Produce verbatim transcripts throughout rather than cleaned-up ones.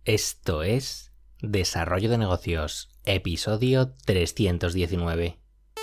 Esto es Desarrollo de Negocios, episodio trescientos diecinueve.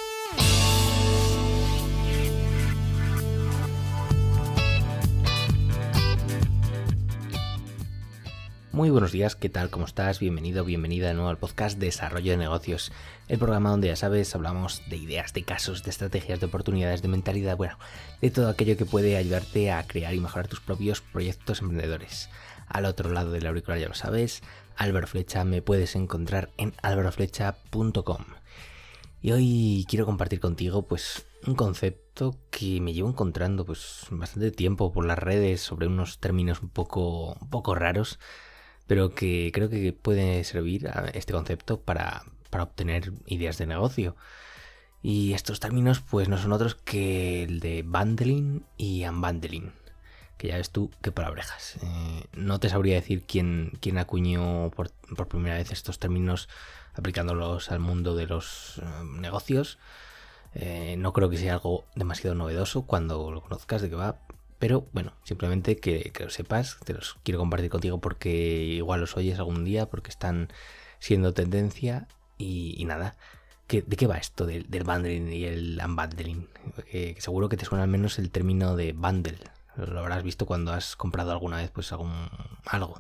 Muy buenos días, ¿qué tal? ¿Cómo estás? Bienvenido, bienvenida de nuevo al podcast Desarrollo de Negocios, el programa donde, ya sabes, hablamos de ideas, de casos, de estrategias, de oportunidades, de mentalidad, bueno, de todo aquello que puede ayudarte a crear y mejorar tus propios proyectos emprendedores. Al otro lado del auricular, ya lo sabes, Álvaro Flecha, me puedes encontrar en álvaro flecha punto com. Y hoy quiero compartir contigo pues un concepto que me llevo encontrando pues bastante tiempo por las redes sobre unos términos un poco, un poco raros, pero que creo que puede servir a este concepto para, para obtener ideas de negocio. Y estos términos pues no son otros que el de bundling y unbundling, que ya ves tú qué palabrejas. Eh, no te sabría decir quién, quién acuñó por, por primera vez estos términos aplicándolos al mundo de los eh, negocios. Eh, no creo que sea algo demasiado novedoso cuando lo conozcas de qué va. Pero bueno, simplemente que, que lo sepas, te los quiero compartir contigo porque igual los oyes algún día, porque están siendo tendencia y, y nada. ¿Qué, ¿De qué va esto del, del bundling y el unbundling? Que, que seguro que te suena al menos el término de bundle. Lo habrás visto cuando has comprado alguna vez pues algún algo.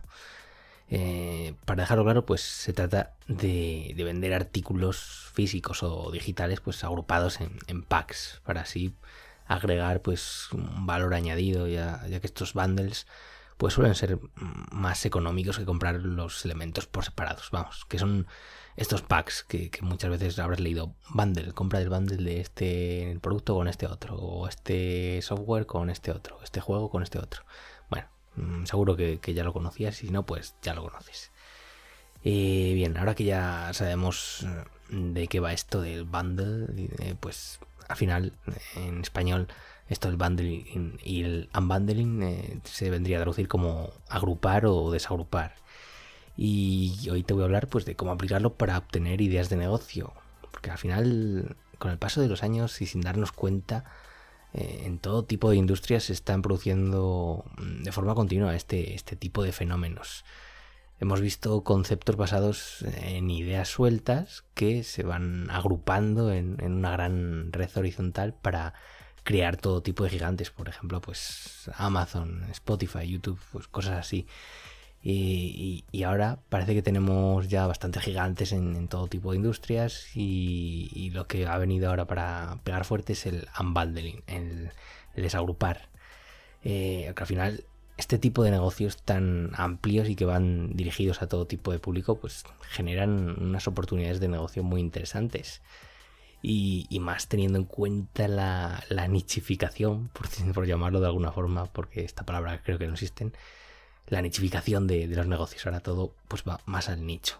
Eh, para dejarlo claro, pues se trata de, de vender artículos físicos o digitales pues agrupados en, en packs para así agregar pues un valor añadido, ya, ya que estos bundles pues suelen ser más económicos que comprar los elementos por separados. Vamos, que son estos packs que, que muchas veces habrás leído: bundle, compra el bundle de este producto con este otro, o este software con este otro, este juego con este otro. Bueno, seguro que, que ya lo conocías, y si no, pues ya lo conoces. Eh, bien, ahora que ya sabemos de qué va esto del bundle, eh, pues al final en español esto del bundling y el unbundling eh, se vendría a traducir como agrupar o desagrupar. Y hoy te voy a hablar pues de cómo aplicarlo para obtener ideas de negocio, porque al final, con el paso de los años y sin darnos cuenta, eh, en todo tipo de industrias se están produciendo de forma continua este, este tipo de fenómenos. Hemos visto conceptos basados en ideas sueltas que se van agrupando en, en una gran red horizontal para crear todo tipo de gigantes, por ejemplo, pues Amazon, Spotify, YouTube, pues cosas así. Y, y, y ahora parece que tenemos ya bastantes gigantes en, en todo tipo de industrias, y, y lo que ha venido ahora para pegar fuerte es el unbundling, el, el desagrupar. Eh, que al final este tipo de negocios tan amplios y que van dirigidos a todo tipo de público pues generan unas oportunidades de negocio muy interesantes. Y, y más teniendo en cuenta la, la nichificación, por, por llamarlo de alguna forma, porque esta palabra creo que no existen, la nichificación de, de los negocios. Ahora todo pues va más al nicho.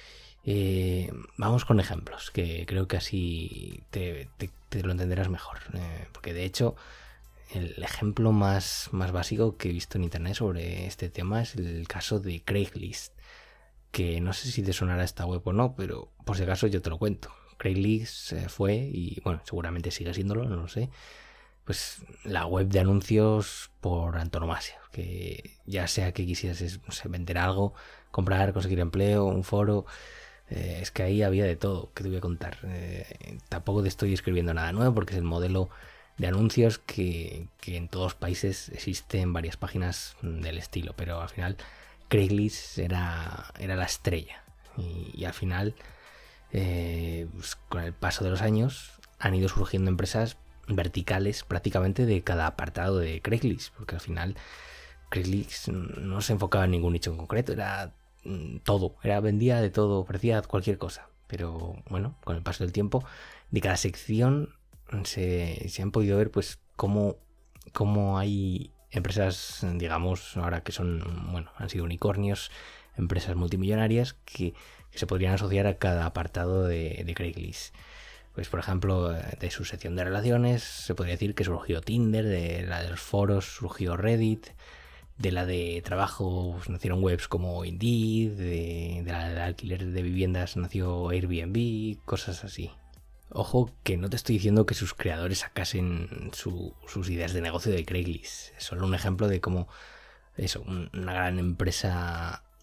Eh, vamos con ejemplos, que creo que así te, te, te lo entenderás mejor. Eh, porque de hecho el ejemplo más, más básico que he visto en internet sobre este tema es el caso de Craigslist, que no sé si te sonará esta web o no, pero por si acaso yo te lo cuento. Craigslist fue, y bueno, seguramente sigue siéndolo, no lo sé, pues la web de anuncios por antonomasia, que ya sea que quisieras, no sé, vender algo, comprar, conseguir empleo, un foro, eh, es que ahí había de todo que te voy a contar. Eh, tampoco te estoy escribiendo nada nuevo porque es el modelo de anuncios que, que en todos los países existen varias páginas del estilo, pero al final Craigslist era, era la estrella, y, y al final eh, pues con el paso de los años han ido surgiendo empresas verticales prácticamente de cada apartado de Craigslist, porque al final Craigslist no se enfocaba en ningún nicho en concreto, era todo, era vendía de todo, ofrecía cualquier cosa. Pero bueno, con el paso del tiempo, de cada sección se, se han podido ver pues cómo, cómo hay empresas, digamos, ahora que son, bueno, han sido unicornios, empresas multimillonarias que, que se podrían asociar a cada apartado de, de Craigslist. Pues por ejemplo, de su sección de relaciones se podría decir que surgió Tinder, de la de los foros surgió Reddit, de la de trabajo pues, nacieron webs como Indeed, de, de la de alquiler de viviendas nació Airbnb, cosas así. Ojo que no te estoy diciendo que sus creadores sacasen su, sus ideas de negocio de Craigslist, es solo un ejemplo de cómo eso, una gran empresa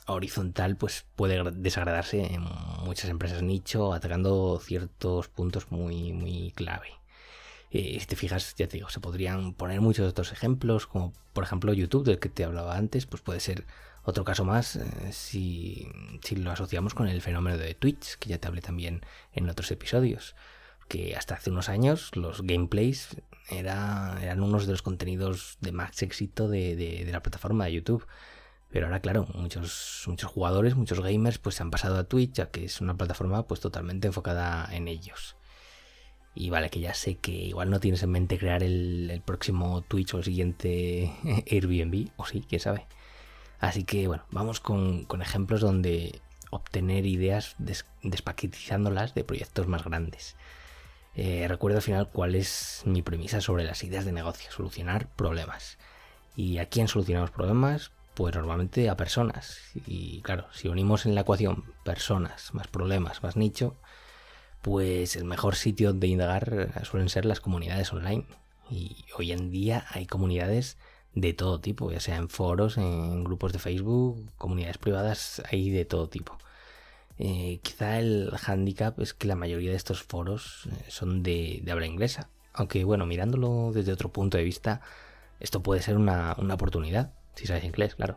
horizontal pues puede desagradarse en muchas empresas nicho, atacando ciertos puntos muy, muy clave. Eh, si te fijas, ya te digo, se podrían poner muchos otros ejemplos, como por ejemplo YouTube, del que te hablaba antes, pues puede ser otro caso más eh, si, si lo asociamos con el fenómeno de Twitch, que ya te hablé también en otros episodios. Que hasta hace unos años los gameplays era, eran unos de los contenidos de más éxito de, de, de la plataforma de YouTube. Pero ahora, claro, muchos, muchos jugadores, muchos gamers, pues se han pasado a Twitch, ya que es una plataforma pues totalmente enfocada en ellos. Y vale, que ya sé que igual no tienes en mente crear el, el próximo Twitch o el siguiente Airbnb, o sí, quién sabe. Así que bueno, vamos con, con ejemplos donde obtener ideas des, despaquetizándolas de proyectos más grandes. Eh, recuerdo al final cuál es mi premisa sobre las ideas de negocio: solucionar problemas. ¿Y a quién solucionamos problemas? Pues normalmente a personas. Y claro, si unimos en la ecuación personas más problemas más nicho, pues el mejor sitio de indagar suelen ser las comunidades online. Y hoy en día hay comunidades de todo tipo, ya sea en foros, en grupos de Facebook, comunidades privadas, hay de todo tipo. Eh, quizá el hándicap es que la mayoría de estos foros son de, de habla inglesa, aunque bueno, mirándolo desde otro punto de vista, esto puede ser una, una oportunidad, si sabes inglés, claro.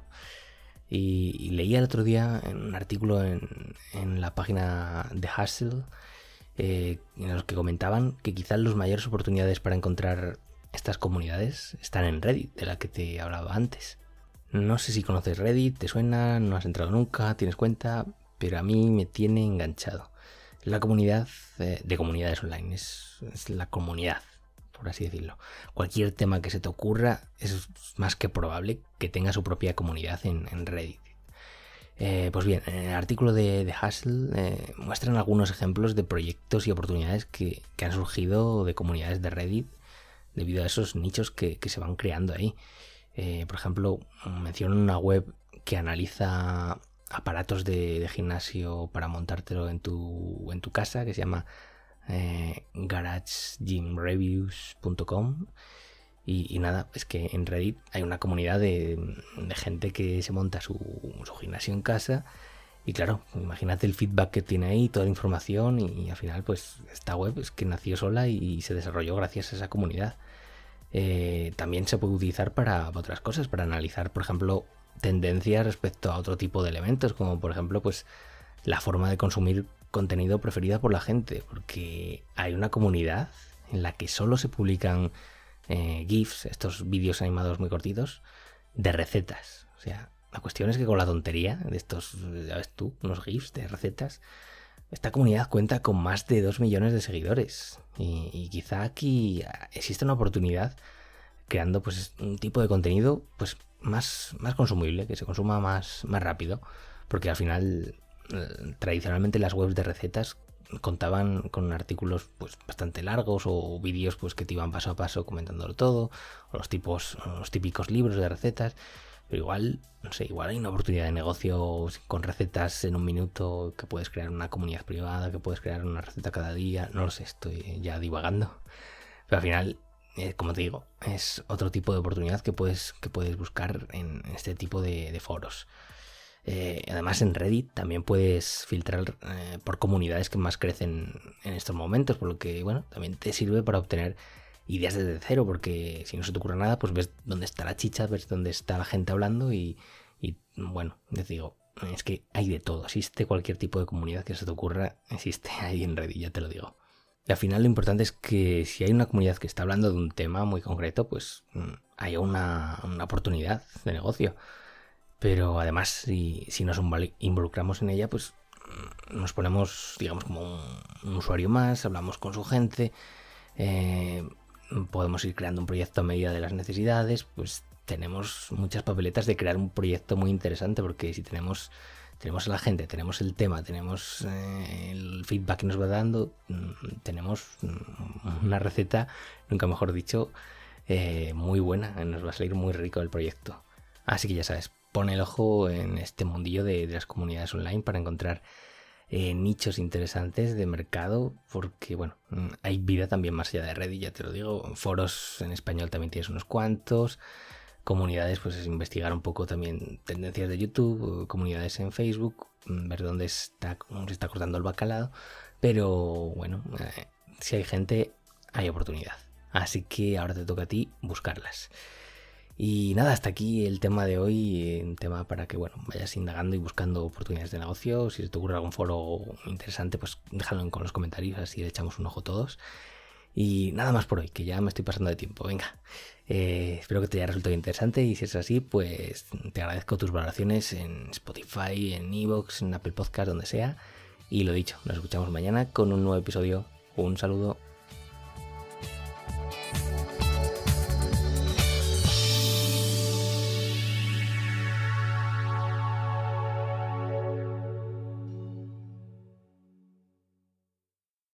Y, y leía el otro día un artículo en, en la página de Hustle, eh, en los que comentaban que quizás las mayores oportunidades para encontrar estas comunidades están en Reddit, de la que te hablaba antes. No sé si conoces Reddit, te suena, no has entrado nunca, tienes cuenta, pero a mí me tiene enganchado. La comunidad eh, de comunidades online, es, es la comunidad, por así decirlo. Cualquier tema que se te ocurra es más que probable que tenga su propia comunidad en, en Reddit. Eh, pues bien, en el artículo de, de Hustle eh, muestran algunos ejemplos de proyectos y oportunidades que, que han surgido de comunidades de Reddit debido a esos nichos que, que se van creando ahí. Eh, por ejemplo, mencionan una web que analiza aparatos de, de gimnasio para montártelo en tu, en tu casa, que se llama eh, garage gym reviews punto com. Y, y nada, es que en Reddit hay una comunidad de, de gente que se monta su, su gimnasio en casa. Y claro, imagínate el feedback que tiene ahí, toda la información, y, y al final pues esta web es que nació sola y, y se desarrolló gracias a esa comunidad. Eh, también se puede utilizar para otras cosas, para analizar, por ejemplo, tendencias respecto a otro tipo de elementos, como por ejemplo pues la forma de consumir contenido preferida por la gente, porque hay una comunidad en la que solo se publican eh, GIFs, estos vídeos animados muy cortitos, de recetas. O sea, la cuestión es que con la tontería de estos, ya ves tú, unos GIFs de recetas, esta comunidad cuenta con más de dos millones de seguidores. Y, y quizá aquí existe una oportunidad creando pues un tipo de contenido pues más, más consumible, que se consuma más, más rápido. Porque al final, eh, tradicionalmente las webs de recetas contaban con artículos pues bastante largos o vídeos pues que te iban paso a paso comentándolo todo, o los tipos, los típicos libros de recetas. Pero igual, no sé, igual hay una oportunidad de negocio con recetas en un minuto, que puedes crear una comunidad privada, que puedes crear una receta cada día, no lo sé, estoy ya divagando. Pero al final, eh, como te digo, es otro tipo de oportunidad que puedes, que puedes buscar en este tipo de, de foros. Eh, además en Reddit también puedes filtrar eh, por comunidades que más crecen en estos momentos, por lo que bueno, también te sirve para obtener ideas desde cero, porque si no se te ocurre nada, pues ves dónde está la chicha, ves dónde está la gente hablando y, y bueno, les digo, es que hay de todo, existe cualquier tipo de comunidad que se te ocurra, existe ahí en Reddit, ya te lo digo. Y al final lo importante es que si hay una comunidad que está hablando de un tema muy concreto, pues haya una, una oportunidad de negocio. Pero además, si, si nos involucramos en ella, pues nos ponemos, digamos, como un, un usuario más, hablamos con su gente, eh, podemos ir creando un proyecto a medida de las necesidades, pues tenemos muchas papeletas de crear un proyecto muy interesante, porque si tenemos, tenemos a la gente, tenemos el tema, tenemos eh, el feedback que nos va dando, tenemos una receta, nunca mejor dicho, eh, muy buena, nos va a salir muy rico el proyecto. Así que ya sabes, pon el ojo en este mundillo de, de las comunidades online para encontrar eh, nichos interesantes de mercado, porque bueno, hay vida también más allá de Reddit, ya te lo digo. Foros en español también tienes unos cuantos, Comunidades, pues es investigar un poco también tendencias de YouTube, comunidades en Facebook, ver dónde está, cómo se está cortando el bacalao. Pero bueno, eh, si hay gente, hay oportunidad. Así que ahora te toca a ti buscarlas. Y nada, hasta aquí el tema de hoy, un tema para que bueno vayas indagando y buscando oportunidades de negocio. Si se te ocurre algún foro interesante, pues déjalo en los comentarios, así le echamos un ojo todos. Y nada más por hoy, que ya me estoy pasando de tiempo. Venga, eh, espero que te haya resultado interesante y si es así, pues te agradezco tus valoraciones en Spotify, en iVoox, en Apple Podcast, donde sea. Y lo dicho, nos escuchamos mañana con un nuevo episodio. Un saludo.